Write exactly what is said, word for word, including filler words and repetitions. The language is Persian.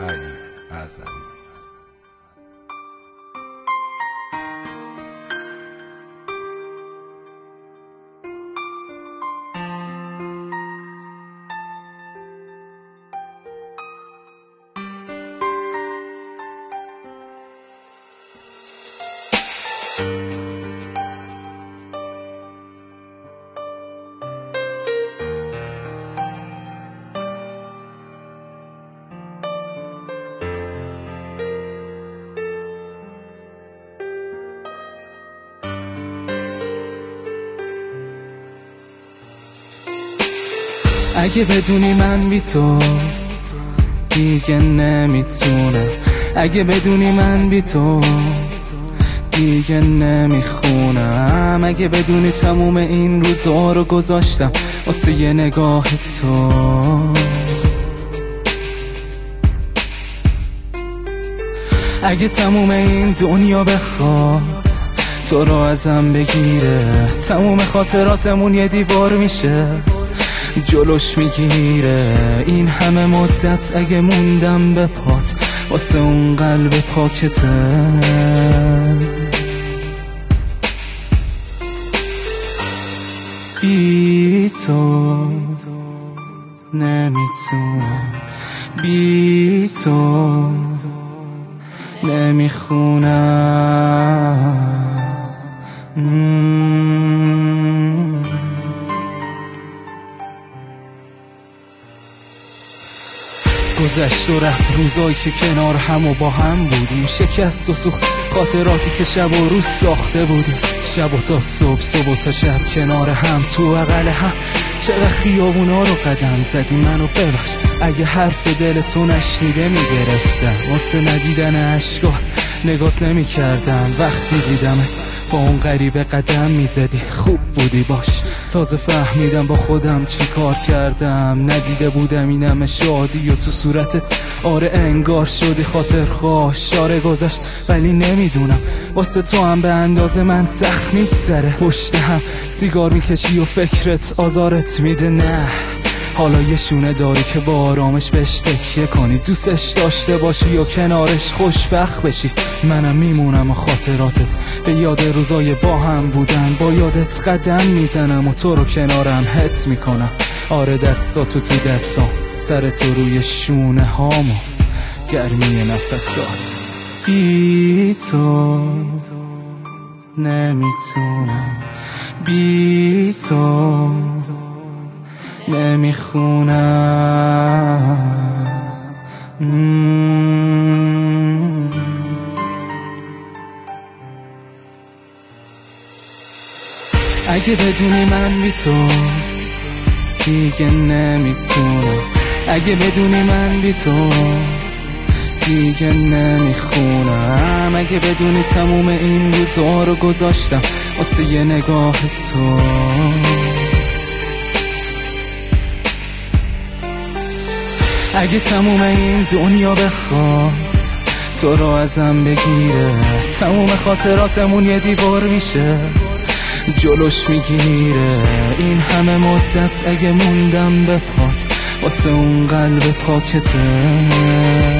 علی اعظمی. اگه بدونی من بی تو دیگه نمیتونم، اگه بدونی من بی تو دیگه نمیخونم، اگه بدونی تموم این روزا رو گذاشتم واسه یه نگاه تو، اگه تموم این دنیا بخواد تو رو ازم بگیره، تموم خاطراتمون یه دیوار میشه جلوش میگیره. این همه مدت اگه موندم به پات واسه اون قلب پاکته، بی تو نمیتونم، بی تو نمیخونم. گذشت و رفت روزایی که کنار هم و با هم بودیم، شکست و سوخت خاطراتی که شب و روز ساخته بودیم، شب و تا صبح، صبح و تا شب کنار هم تو بغل هم، چرا خیابونا رو قدم زدی منو ببخش اگه حرف دلتو نشنیده میگرفتم، واسه ندیدن عشقات نگات نمی کردم، وقتی دیدمت با اون غریبه قدم میزدی خوب بودی باش، تازه فهمیدم با خودم چی کار کردم، ندیده بودم این همه شادی و تو صورتت، آره انگار شدی خاطر خواه، شاره گذشت ولی نمیدونم واسه تو هم به اندازه من سخت میگذره، پشت هم سیگار میکشی و فکرت آزارت میده، نه حالا یه شونه داری که با آرامش بهش تکیه کنی، دوستش داشته باشی و کنارش خوشبخت بشی، منم میمونم و خاطراتت به یاد روزای با هم بودن، با یادت قدم میزنم و تو رو کنارم حس میکنم، آره دستاتو تو دستام، سر تو روی شونه هامو، گرمی نفسات، بی تو نمیتونم، بی تو نمیخونم. اگه بدونی من بی تو دیگه نمیتونم، اگه بدونی من بی تو دیگه نمیخونم، اگه بدونی تموم این روزا رو گذاشتم واسه یه نگاه تو، اگه تموم این دنیا بخواد تو رو ازم بگیره، تموم خاطراتمون یه دیوار میشه جلوش میگیره، این همه مدت اگه موندم به پات واسه اون قلب پاکته.